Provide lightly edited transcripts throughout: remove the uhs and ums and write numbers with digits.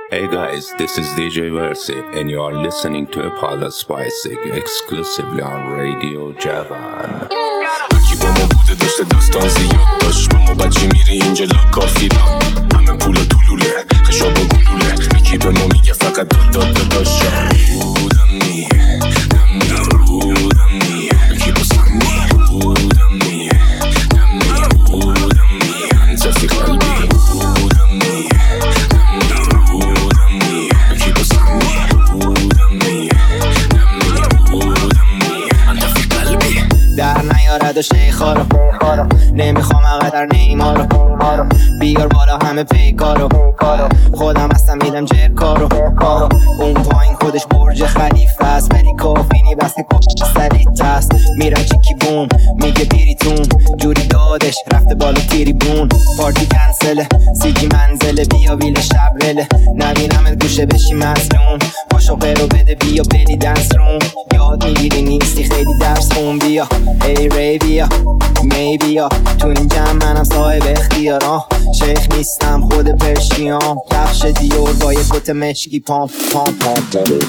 Hey guys, this is DJ Versi and you are listening to Apollo Spicy exclusively on Radio Javan. کی با ما بوده داشته داستان زیاد داشت با ما بچه میره اینجا لاکافی را همه پولا دلوله خشابا گلوله یکی به ما میگه فقط داد داشت بودم نیه دم نیه بودم نیه یکی بسم نیه بودم نیه دم نیه بودم نیه انت فی قلبی بودم نیه دم نیه بودم نیه یکی بسم نیه بودم نیه دم نیه بودم نیه انت فی قلبی در نیارد و شیخارو نمیخوام اقدر نیمارو بیار بالا همه پیکارو خودم هستم میدم جرکارو اون پایین خودش برج خلیفه است ولی کافینی بس که سریت است میرم چیکی بوم میگه بیریتون جوری دادش رفته بالا تیری بون پارتی کنسله سیجی منزله بیا ویل شبرله نبینمت گوشه بشی مظلوم پاشو قیرو بده بیا بلی دنس روم یاد میگیری نیستی خیلی درس خون بیا ای ری بیا می بیا تو این جمع منم صاحب اختیارم شیخ نیستم خود پرشیام کفش دیور با یه کت مشکی پام بودم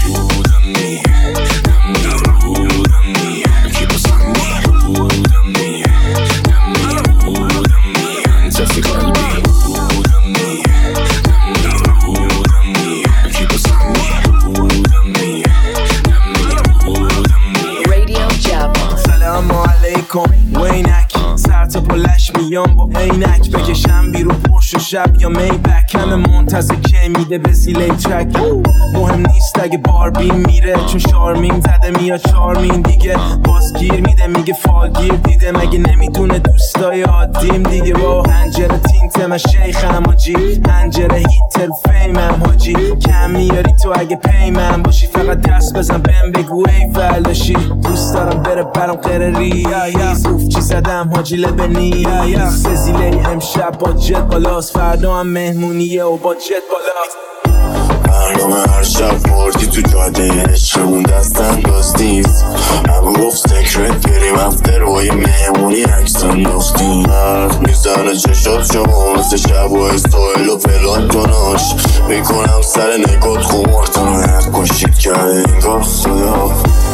نیه دم نیه بودم نیه یکی بسم نیه بودم نیه دم نیه بودم نیه انت فی قلبی بودم نیه دم نیه بودم نیه یکی بسم نیه بودم نیه دم نیه بودم نیه Radio Javan. سلام علیکم وینک سر تا پلش میام با عینک بکشم بیرون پرش و شب یا میبک همه منتظر که میده به زیلی ترک مهم نیست اگه باربین میره چون شارمین زده میاد چارمین دیگه بازگیر میده میگه فالگیر دیده مگه نمیدونه دوستای عادیم دیگه با هنجره تینت من شیخم حاجی هنجره هیتر فیمم حاجی کم میاری تو اگه پیمم باشی فقط دست بزن بهم بگو ای فلاشی دوست دارم بره برام قرری زوف چی زدم حاجی لبنی سزیلی امشب با جت بالاست فردا هم مهمونیه و با جت بالاست برنامه هر شب پارتی تو جاده عشقمون دست انداز نیست همه گفت سکرت بریم افتر روی مهمونی عکس انداختیم مرد میزنه چشات شما مثل شب و استایل و فلان کناش میکنم سر نگات خمارتون هر کشید کرده انگار خدا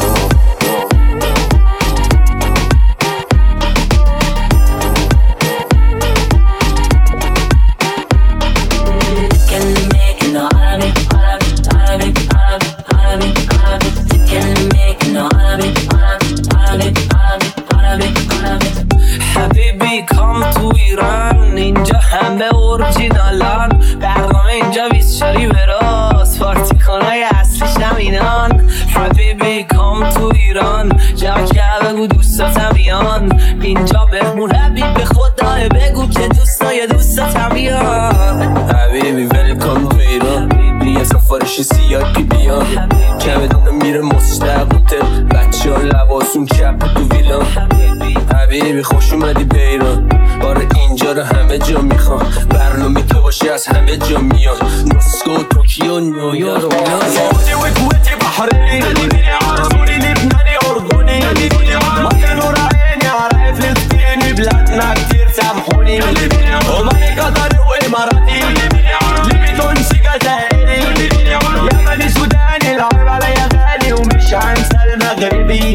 حبیبی کام تو ایران اینجا همه اورجینالان برنامه اینجا 24 براست پارتی کنای اصلیش همینان حبیبی کام تو ایران جمع کرده بگو دوستاتم بیان اینجا بهمون حبیب به خدای بگو که دوستای دوستاتم بیان حبیبی ویلکام تو ایران یه سفارش سیاه که بیان که بدونه میره مستقل بچه ها لباسون چپ تو ویلان حبیبی خوش اومدی به ایران باره اینجا رو همه جا میخوان برنامه تو باشه از همه جا میان مسکو توکیو نیویورک و میلان سعودي وكويتي بحرين عربي لبناني اردني ما كانوا راعيني عرايا فلسطيني بلادنا كتير سامحوني وماني قطري واماراتي ليبي تونسي جزائري يمني سوداني العرب عليا غالي ومش هنسى المغربي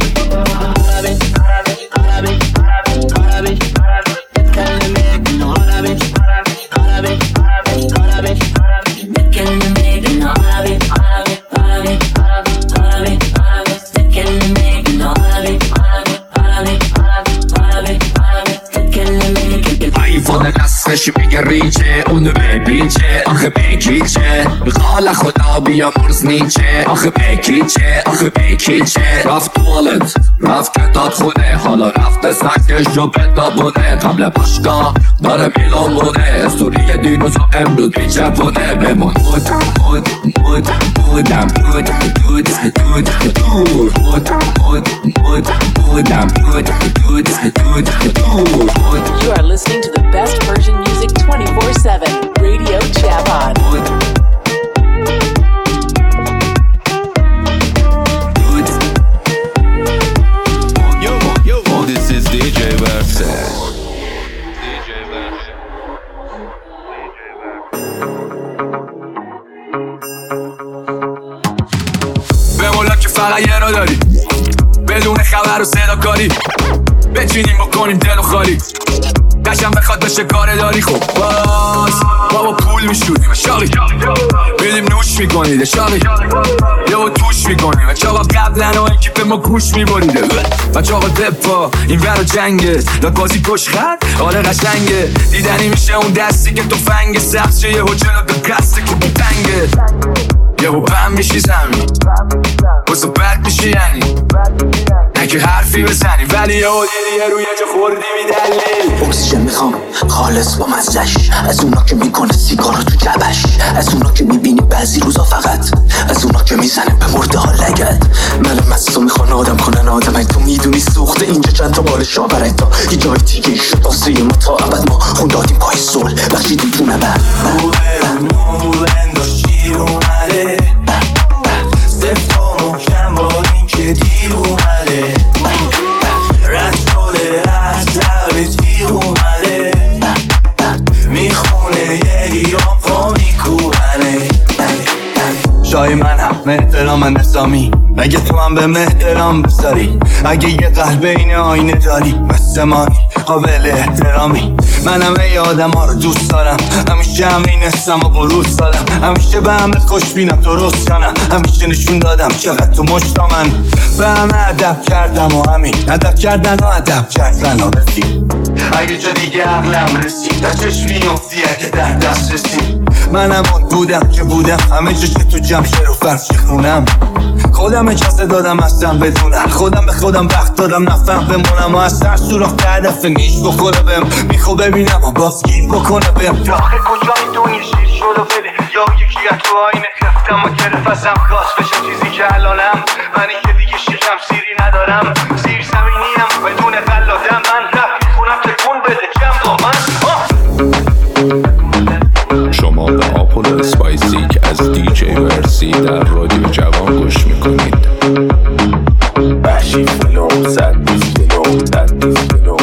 نصفش میگه ریچه اونو بپیچه آخه بکیچه بخال خدا بیا مرز نیچه آخه بکیچه آخه بکیچه رفت توالت رفت کتاد خونه حالا رفت سکش جو بتابونه قبل باشگاه داره میلان بونه استوری دینوزو امروز بیچپونه بمون بودم You are listening to the best Persian music 24/7. Radio Javan. This is DJ Verse. فقط یه رو داری بدون خبر و صدا کاری بچینیم بکنیم دل و خالی قشم بخواد بشه کار داری خب باز بابا پول میشونیم شاقی بیدیم نوش میکنیده شاقی یه با توش میکنیم بچه آقا قبلن و اکیپ ما گوش میبریده بچه آقا دپا این ور جنگه داد بازی پشت خط آره قشنگه دیدنی میشه اون دستی که تو فنگ سخت شه یه حجه داد قصده که بتنگه یه با بم میشی زمین بسا بد میشی یعنی نکه حرفی بزنی ولی یه دیدی روی جا خوردی میدلی اکسیژن میخوام خالص با مزدش از اونا که میکنه سیگارو تو جبش از اونا که میبینی بعضی روزا فقط از اونا که میزنه به مرده ها لگد من مستو میخوان آدم کنن آدم ای تو میدونی سوخته اینجا چند تا بال شابره تا یه جای دیگه شد واسه ما تا ابد ما خون دادیم پای سول بخشیدیم تو نبر شیر اومده سفت و محکم با این که دیر اومده رد شده از لب تیر اومده میخونه یه ایران پا میکوبنه شای منم احترام نظامی اگه تو هم به احترام بذاری اگه یه قلب این آینه داری مثل مانی قابل احترامی منم ای آدم ها رو دوست دارم همیشه همین اسم و بروز دادم همیشه به همه خوش بینم درست کنم همیشه نشون دادم چقدر تو مشتا من به همه ادب کردم و همین ادب کردن و ادب کردن و رسید اگه جا دیگه عقلم رسید در چشمی افتیه که در دست رسید منم اون بودم که بودم همه جا که تو جمشیر و فرش خونم خودم اجازه دادم اصلا بدونم خودم به خودم وقت دادم نفهم بمونم و از سر سوراخ هدف نیش بخوره بهم میخوا ببینم و بازگیر بکنه بهم تا آخه کجا میدونی شیر شد و بده یا یکی از تو آینه خفتم و که نفسم خواست بشه چیزی که الانم منی که دیگه شیرم سیری ندارم زیر زمینیم بدون قلادم من رفت میخونم تکون بده جمع با من شما به آپول اسپایسی که از دیجی ورسی در رادیو جوان گوش میکنید. بحشی فلو زد فلو زد فلو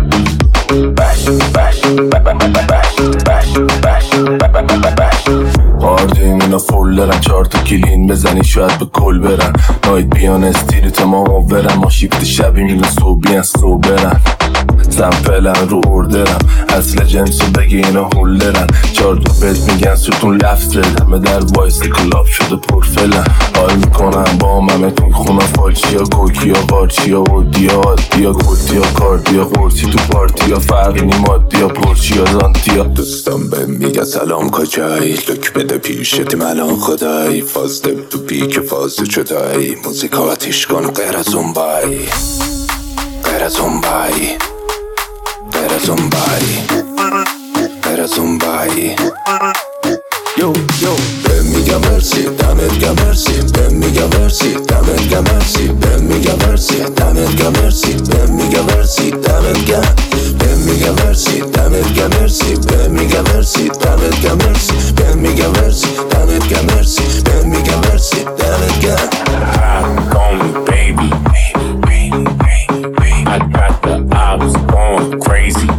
هاردیم اینا فول دارن 4 تا کلین بزنی شاید به کل برن نایت بیان استیریت ما برن ما شیفت شبیم اینا صوبی از صوب برن سمپلن رو اردرم اصل جنسو بگی اینا هول دارن 4 تا بهت میگن ستون لفت همه در وایس کلاب شده پرفلن حال میکنن با همه توی خونه فالچیا کوکیا قارچیا ودیا عادیا گلتیا کاردیا قرصی تو پارتیا فرقی نی مادیا پرچیا زانتیا دوستان به میگه سلام کجایی لک بده پیشتی الان خدایی فاز دم تو پیک فاز چدایی موزیکا آتیش کن غیر از اون بایی غیر از اون بایی غیر از اون بایی غیر از اون بایی یو به میگم مرسی دمت گم مرسی به میگم مرسی دمت گم مرسی به میگم مرسی دمت گم مرسی به میگم مرسی دمت گم به میگم مرسی دمت گم مرسی به میگم مرسی دمت گم مرسی به میگم مرسی دمت گم مرسی به میگم مرسی دمت گم Call me baby I got the ops going crazy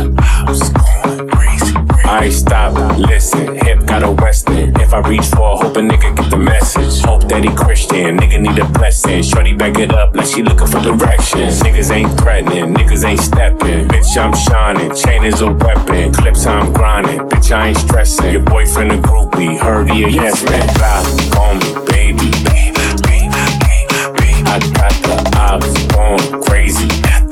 I stop, listen, hip got a western. If I reach for, hope a nigga get the message. Hope that he Christian, nigga need a blessing. Shorty back it up like she looking for directions. Niggas ain't threatening, niggas ain't stepping. Bitch, I'm shining, chain is a weapon. Clips I'm grinding, bitch, I ain't stressing. Your boyfriend a groupie, heard he a yes man. Call me baby. I got the ops going crazy.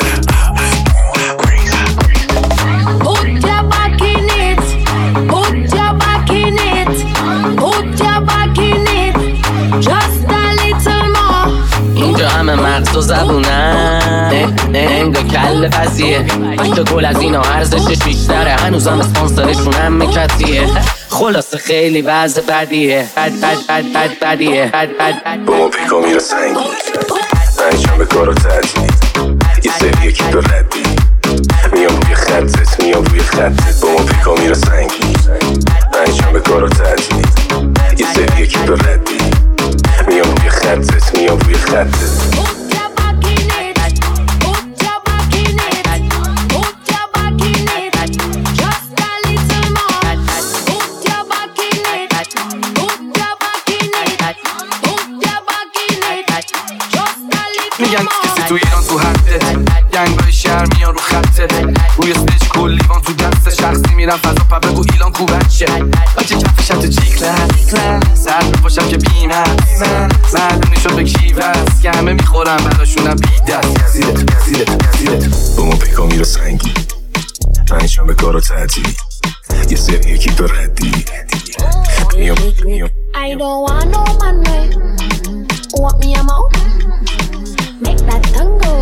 همه مغز و زبونن انگا کل فضیه تا گل از اینا ارزشش بیشتره هنوزم اسپانسرشون هم مکتیه خلاصه خیلی وضع بدیه بدیه با ما پیکا میره سنگی انجام به کارو تعدید یه سریه که تو ردی میام روی خطت میام روی خطت با ما پیکا میره سنگی انجام به کارو تعدید یه سریه که تو ردی میام روی خطت میام روی خطت میرم فضا پا بگو ایلان کو بچه بچه کفشم تو جی کلاس سر بپاشم که بیم هست معلوم نیشون به کیو هست که همه میخورم براشونم بی دست زیرت با ما پیکا میره سنگی پنجم به کارا تعدیل یه سری یکی تو ردی I don't want no man right. Want me I'm out. Make that tongue go.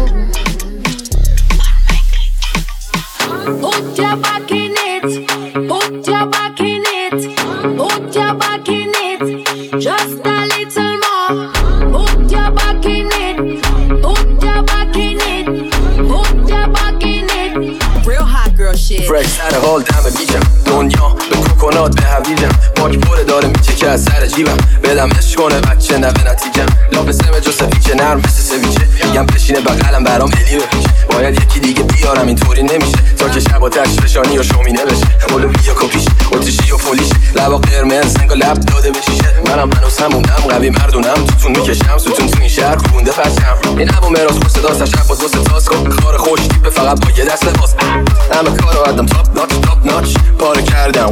Put your back in it. Put your back in it. Put your back in it. Just a little more. Put your back in it. Put your back in it. Put your back in it. Real hot girl shit. فرش سر حال دم بیجم دنیا به کوکونات به هویجم پاک پره داره میچه که از سر جیبم بدم عشق کنه بچه نه به نتیجم لابسه جو سفیچه نرم مثل سویچه میگم بشینه بغلم برام ملی بپیچه باید یکی دیگه بیارم اینطوری نمیشه تا که شب آتش فشانی و شومینه بشه اولو بیا کپیش اتریشی و پولیش لبا قرمز سنگا لب داده بشیشه منم هنوز همونم قوی مردونم توتون میکشم ستون تو این شهر خونده پشم این همون مراز خوش صدا تشب باز واسه تاس کن کار خوش تیپه فقط با یه دست لباس همه کارو آدم تاپ ناچ پاره کردم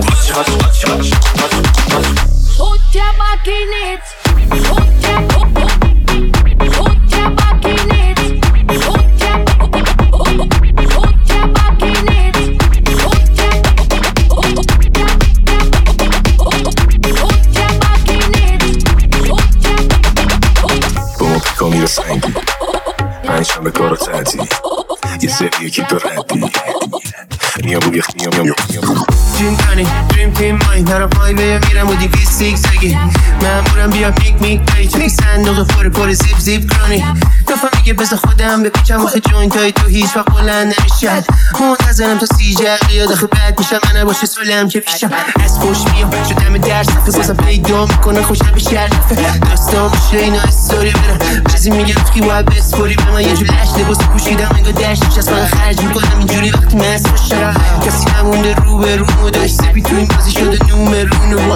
Put your back in it. Put your back in it. Put your back in it. Put your back in it. با ما پیکا میره سنگی پنجم به کارا تعدیل یه سری یکی تو ردی میام Dream کنی Dream team مای نرا پای بیا میرم و دیگه سیک سگی مامورم بیا میک دایی چکی صندوق پر زیب کنی دفعه میگه بذار خودم بپیچم وقت جوینت های تو هیچ وقت بلند نمیشد منتظرم تا 30 جقیه داخل بد میشم منه باشه سولم که پیشم از خوش میام شدم درس که بازم پیدا میکنه خوشم به شرفه داستان میشه اینا استوری برم چیزی میگه که باید بسپوری به من یه جور لش لباس پوشیدم انگار دشت از من خرج میکنم اینجوری وقتی مست باشم کسی نمونده رو به رو داشت سپی تو این بازی شده نومرونه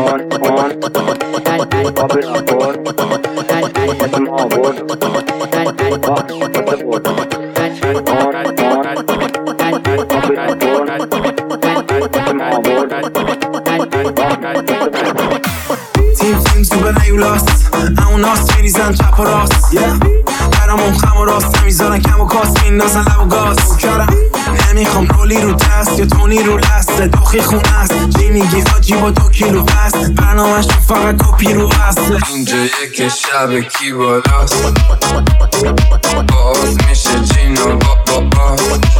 تیم سوبر نیولاست همون ناس میریزن چپ و راست برامون خم و راست نمیذارن کم و کاست میندازن لب و گاز نمیخوام رولی رو دست یا تونی رو لست دوخی خونه است چی میگی حاجی با 2 کیلو بست برنامهش فقط کپی رو هست اینجا یک شب کی بالاست باز میشه جین و با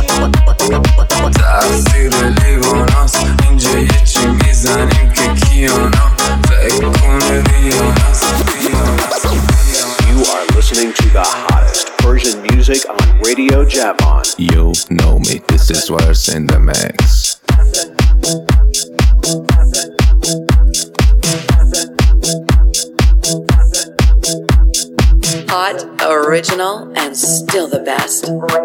تأثیر لیواناست اینجا یه چی میزنیم که کیانا فکر کنه ریاناست You are listening to the hottest Persian music on Radio Javon. You know me, this is what's in the mix. Hot, original, and still the best.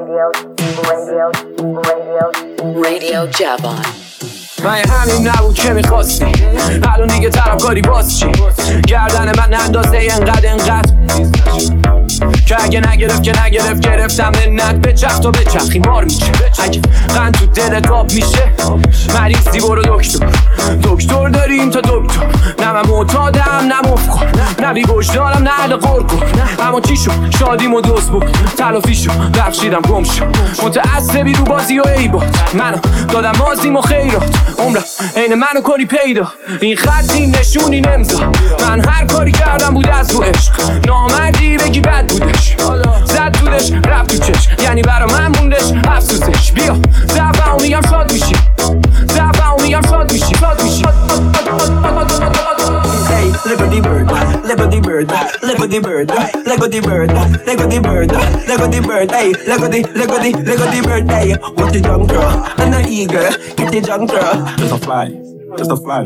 Radio Javon. من همین نبود که میخواستی الان دیگه طرفکاری باز چی گردن من اندازه انقدر که اگه نگرفت گرفتم منت به چخ تا به چخی مار میشه اگه قند تو دلت آب میشه مریضی برو دکتر داریم تا دکتر نه من معتادم نه مفکر نه بی وجدانم نه اهل قرقر اما چی شد شادیمو دوست بود تلافی شد بخشیدم گم شد متعصبی رو بازی و عیبات منو دادم مازیم و خیرات عمرم عین منو کنی پیدا این خطی نشونی نمزا من هر کاری کردم بود از رو عشق نامردی بگی بد بودش زد دودش رفت تو چش یعنی برا من موندش افسوسش بیا دفعه میگم شاد میشی Hey, look at the bird, look at the bird, look at the bird, look at the bird, look at the bird, look at the bird, hey, look at the bird, hey, what the young girl, and the eager, get the young girl, just a fly. Just a fly.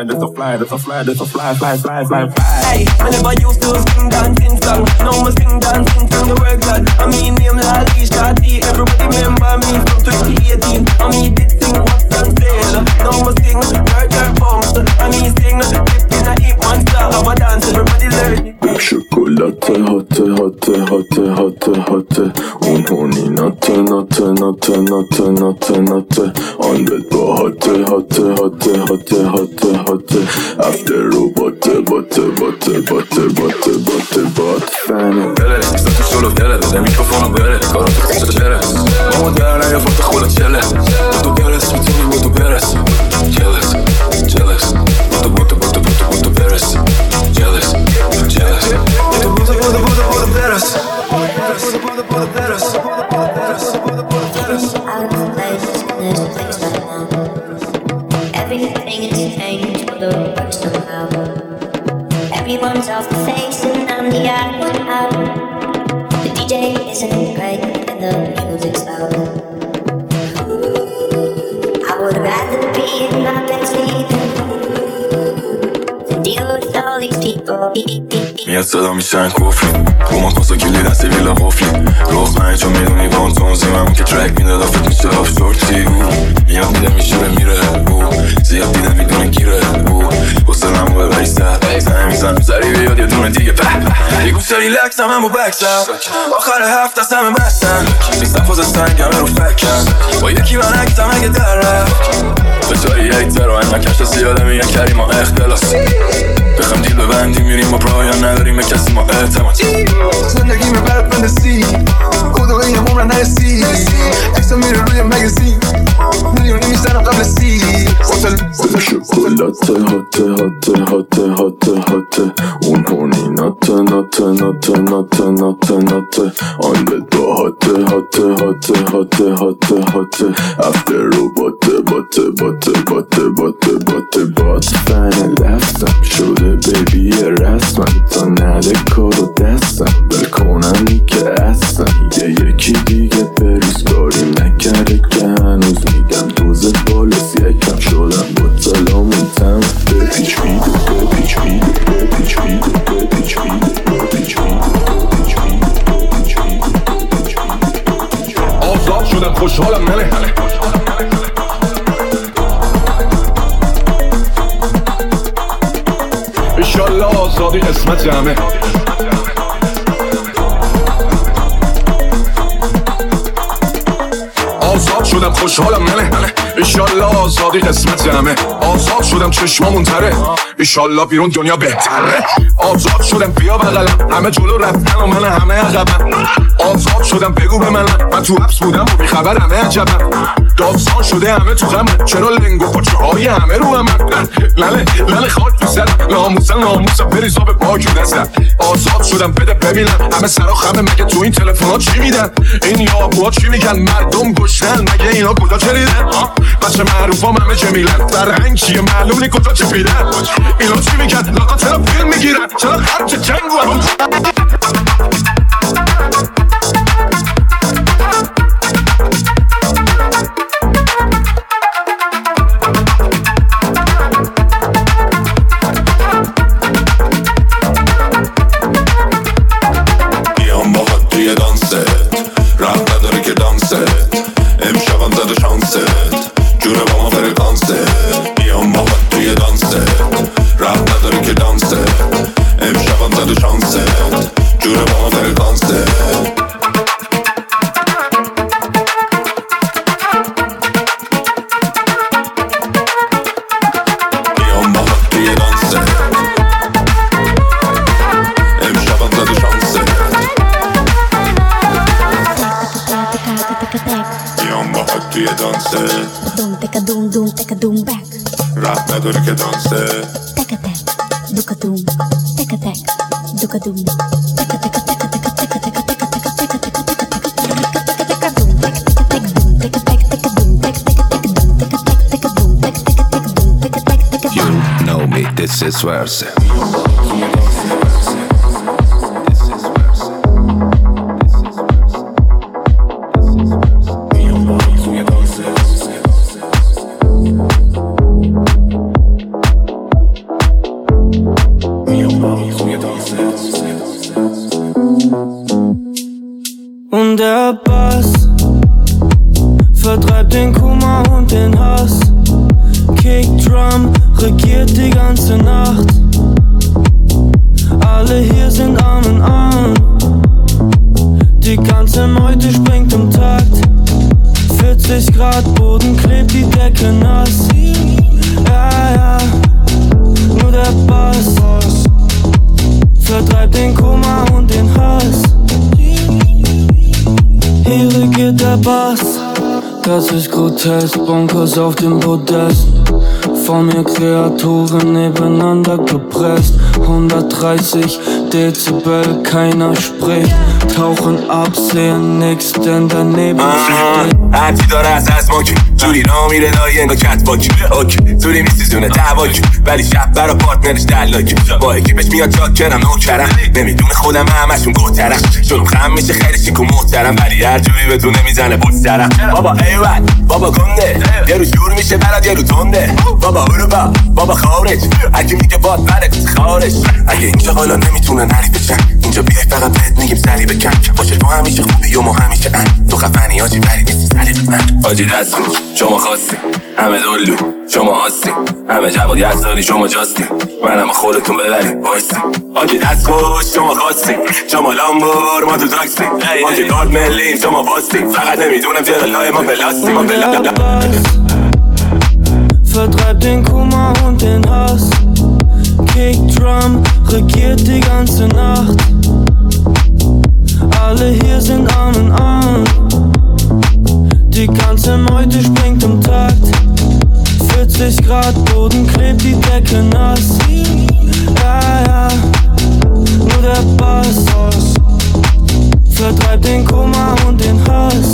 Hey, I never used to sing dancing song. Now I sing dancing song, the work that I mean, name Lali Shadi. Everybody remember me from 2018. I mean, did sing what's on sale. Now I sing murder bombs. I mean, sing dip in a hip monster. How I dance, everybody learn it. شکلات هاته اون هونی ناته آن بد با هاته افتر رو باته فنه بله ستو solo delle del microfono bere coro tutto c'era uomo della io fatto quello c'è tutto beres tutto beres jealous tutto beres jealous tutto beres everything is changed for the worse somehow. Everyone's off the face and I'm the odd one out. The DJ isn't great and the music's loud. I would rather be in my bed sleeping than deal with all these people. میاد صدا میشن کفری اوما خواستا کلی دستی ویلا قفلی روغمه چون میدونی با اون تونزی من که ترک میده دافت میشه لاف شورتی میاد میده میشه میره زیاد دیده میدونه گیره حسن همو ببری سر میزن سری بیاد یه دونه دیگه یه گوشه ریلکس هم با بکسم آخر هفت از همه بستن نیستم فاز سنگ همه رو فکن با یکی من اکتم اگه در رفت به جایی هیتر و انما کشت سیاده میگن کریم و اختلاس بخم دیل ببندیم میریم با پایان نداریم به کسی ما اعتماد زندگی میبرد بندسی خدا این عمرن نرسی اکسا میره روی مگزین میلیونی میزنم قبل سی شکلات هاته اون هونی ناته آن بد با هاته افتر رو باته فن لفتم شده بیبی رسمم تا نده کارو دستم بکنم که اصلا یکی دیگه بریز کاری نکرده که هنوز میگم دوز بالس یکم شدم با تلامون تم بپیچ آزاد شدم خوشحالم منه ایشالله آزادی قسمت همه آزاد شدم خوشحالم منه ایشالله آزادی قسمت همه آزاد شدم چشمامون تره ایشالله بیرون دنیا بهتره آزاد شدم بیا بغلم همه جلو رفتن و من همه عقبم آزاد شدم بگو به من تو حبس بودم و بیخبر همه عجبم داستان شده همه تو غم چرا لنگ و پاچه های همه رو هم لله خاک تو سر ناموسم بریزا به پاک دستم آزاد شدم بده ببینم همه سرا خمه مگه تو این تلفن‌ها چی میدن این یابوها چی میگن مردم گشنن مگه اینا کجا چریدن بچه معروفام همه جمیلن فرهنگ چیه معلوم نی کجا چه پیدن اینا چی میگن لاغا چرا فیلم میگیرن چرا خرچ جنگ و نداری که دانسه تک دوکادوم You know me, this is verse Und der Bass vertreibt den Kummer und den Hass. Kickdrum regiert die ganze Nacht. Alle hier sind Arm in Arm. Ganze Meute springt im Takt. 40 Grad, Boden klebt die Decke nass. Ja, ja, nur der Bass vertreibt den Kummer und den Hass. Hier regiert der Bass. Das ist grotesk, Bonkers auf dem Podest. Vor mir Kreaturen nebeneinander gepresst. 130 Dezibel, keiner spricht. Tauchen ab, sehen nix, denn daneben steht. هرچی داره از ماکی جوری را میره لای انگا کت باکی اوکی توری میسیزونه دواکی ولی شب برا پارتنرش دلاکی با اکیبش میاد چاکرم نوکرم نمیدونه خودم همشون گوترم شروع خم میشه خیلی شیک و محترم ولی هر جوری بدونه میزنه بوسترم بابا ایوان بابا گنده یه رو جور میشه برات یه رو تنده بابا اروپا بابا خارج اگه میگه باد برد خارج اگه اینجا حالا نمیتونه نری بچن اینجا بیای فقط بهت میگیم سری بکن باشه تو همیشه خوبی و ما همیشه تو خفنی آجی ولی نیستی سری بکن آجی دست رو شما خواستی همه دلو شما هستی همه جواد یزدانی شما جاستی منم خودتون ببریم وایستی آجی دست خوش شما خواستی شما لامبور ما تو تاکسی آجی دارد ملیم شما باستی فقط نمیدونم چرا لای ما بلاستی ما vertreibt den Kummer und den Hass. Kickdrum regiert die ganze Nacht. Alle hier sind Arm in Arm. Die ganze Meute springt im Takt. 40 Grad, Boden klebt die Decke nass. Ja, ja, nur der Bass vertreibt den Kummer und den Hass.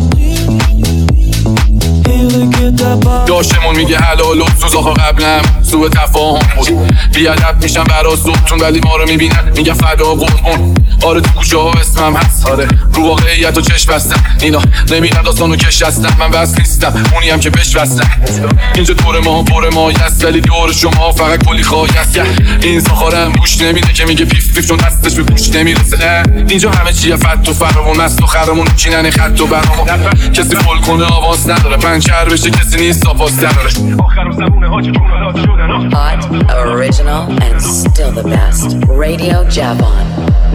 داشتمون میگه حلال و سوزاخا قبلم سوء تفاهم بود بیادب میشم برا صبتون ولی ما رو میبینن میگه فدا قربون آره تو کوچه ها اسمم هست آره رو واقعیت و چشم بستم اینا نمیرن داستان و کش هستم من بس نیستم اونی هم که بش بستم اینجا دور ما پر مایی هست ولی دور شما فقط کلی خواهی هست این ساخارم گوش نمیده که میگه پیف پیف چون دستش به گوش نمیرسه اینجا همه چیه فت و فرمون مست و خرمون چینن خط و برامون کسی فول کنه آواز نداره پنچر بشه کسی نیست آفاز دراره Hot, original, and still the best. Radio Javon.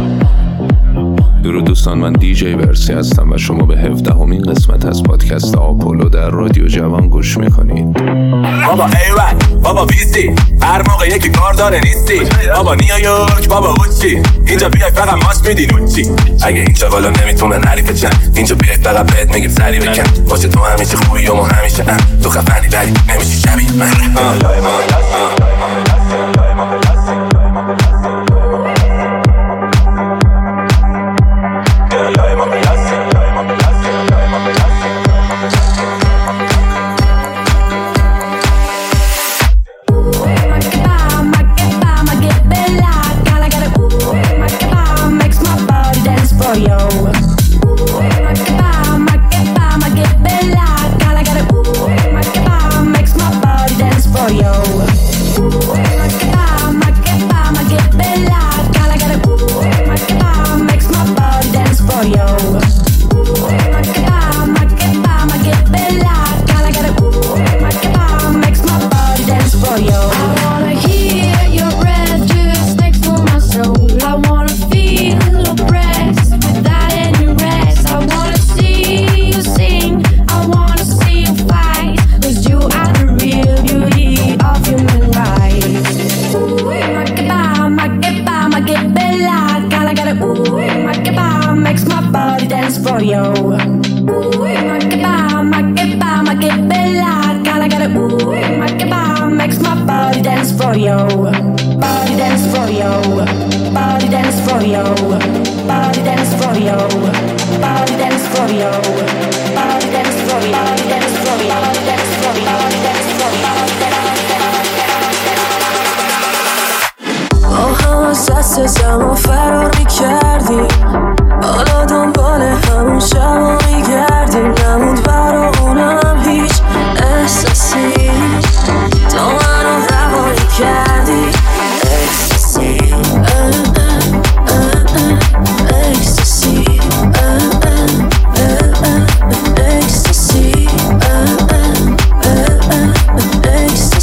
درود دوستان، من دیجی ورسی هستم و شما به 17مین قسمت از پادکست آپولو در رادیو جوان گوش میکنید. بابا ایوان بابا بیستی هر موقع یکی کار داره نیستی بابا نیویورک بابا اوچی اینجا بیای فقط ماست میدی نوچی اگه اینجا بالا نمیتونه نریفه چند اینجا بیای فقط بهت میگیم سری بکن باشه تو همیشه خوبی و ما همیشه تو خفنی ولی نمیشی شبیه من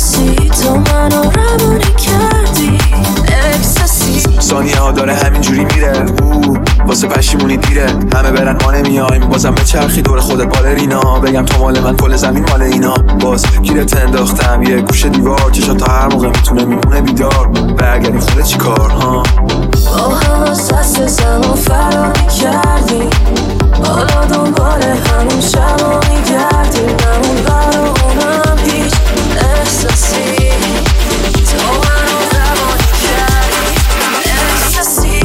ثانیه ها داره همینجوری واسه پشیمونی دیره، همه برن ما نمیایم، بازم به چرخی دور خودت بالرینا، بگم تو مال من کل زمین مال اینا، باز گیرت انداختم یه گوشه دیوار، چشات تا هر موقع میتونه میمونه بیدار، برگردیم خونه چی کار ها؟ با هم از دست زمان فرار میکردیم، حالا دنباله همون شبا میگردیم، همون برا اونم هیچ احساسی، تو منو زمانی کردی احساسی،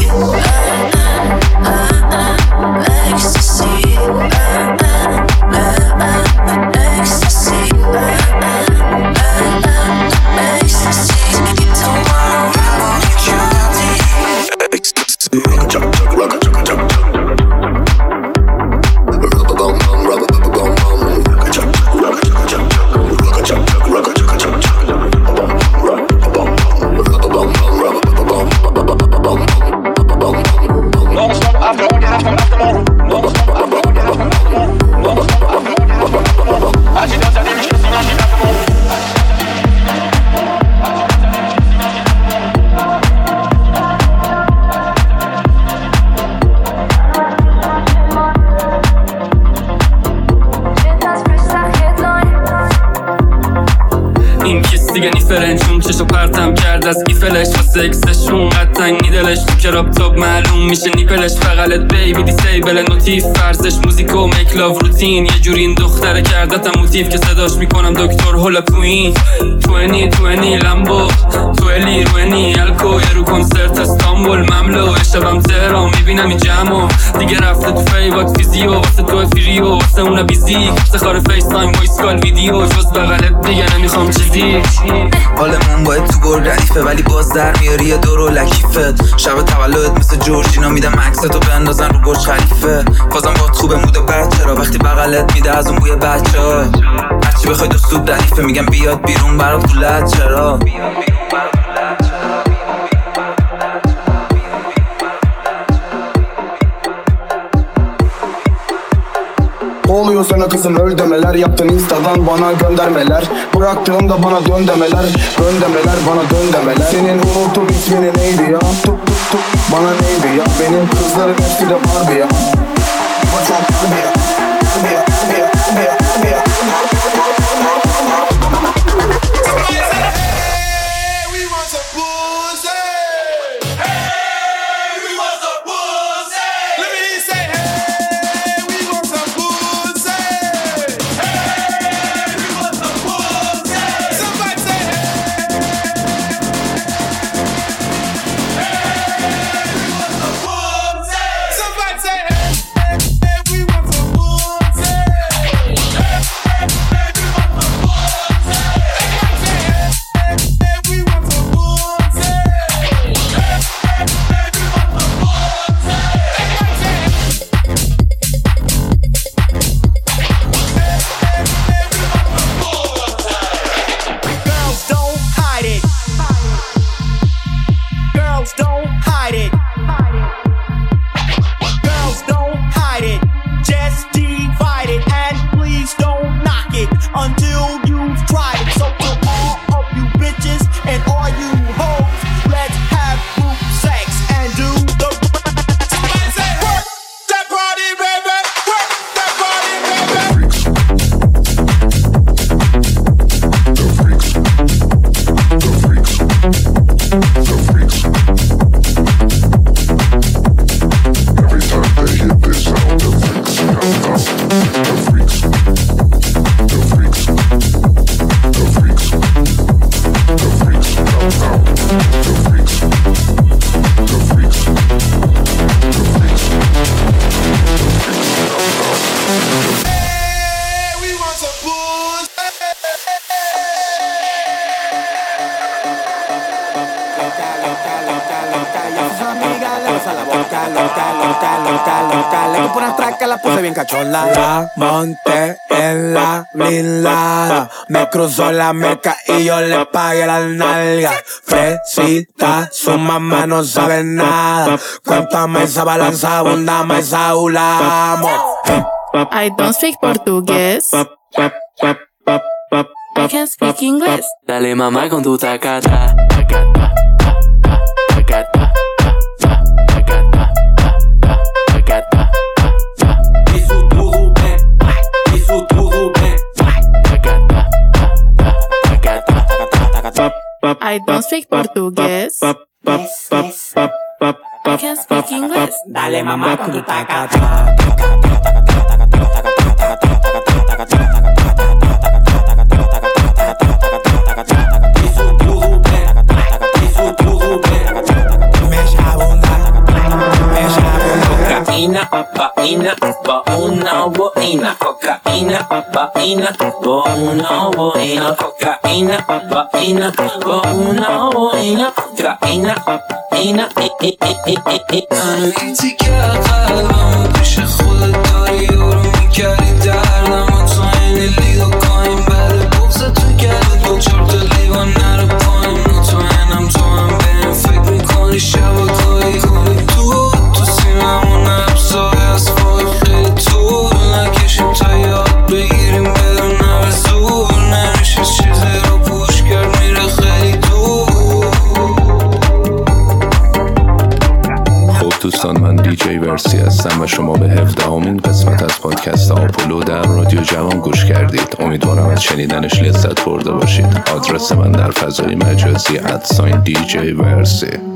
فرنشون چشو پرتم کرد از ایفلش و سکسشون قطنگی دلش تو کراب تاب معلوم میشه نیپلش فقلت بیبی دیسیبل نوتیف فرزش موزیکو میک لاو روتین یه جوری این دختره کردتم موتیف که صداش میکنم دکتر هولا کوین 20 لامبو تولی روینی الکو یه رو کنسرت استانبول مملو شبم تهران میبینم این جمع دیگه رفته تو فیوات فیزیو واسه تو فریو واسه اون بیزی افتخار فیس تایم وایس کال ویدیو جز بغلت دیگه نمیخوام چیزی حالمون باید تو گل ردیفه ولی باز در میاری یه دور و لکیفت شب تولدت مثل جورجینا میدم عکستو بندازن رو برج خلیفه بازم باید خوبه موده بد چرا وقتی بغلت میده از اون بوی بچه هرچی بخوای دو سود ردیفه میگم بیاد بیرون برام طولت چرا Oluyor sana kızım öl demeler, yaptın instadan bana göndermeler, bıraktığımda bana dön demeler, bana dön demeler. Senin unutup ismini neydi ya? Tuk bana neydi ya? Benim kızların hepsi de Barbie ya. Bu çok Barbie ya. La monté en la blindada, me cruzó la meca y yo le pagué las nalgas. Fresita, su mamá no sabe nada. Cuéntame esa balanza, abundamos esa ulamos. I don't speak portugués. I can speak English. Dale mamá con tu tacata. don't speak portugués. I can speak English. Dale mamá con tu taca. Cocaína, vaina, va una boina. Cocaína, vaina, va una boina. Cocaína, vaina, va una boina. Cocaína, vaina, انویتی که قلبمو پیش خودت داری یارو میکردی دردم و تو این لید و قایم بعد بغض تو گردت با 4 تا لیوان نره پایین مطمئنم تو هم بهم فکر میکنی شبکایی کنی تو سینمون ابزای از فای خیلی طول نکشیم تا یاد بگیریم بدون نبر زور نمیشه چیزی رو پوش کرد میره خیلی دور. خب دوستان، من دیجی ورسی هستم و شما به 17مین قسمت از پادکست آپولو در رادیو جوان گوش کردید. امیدوارم از شنیدنش لذت برده باشید. آدرس من در فضای مجازی @دیجی ورسی.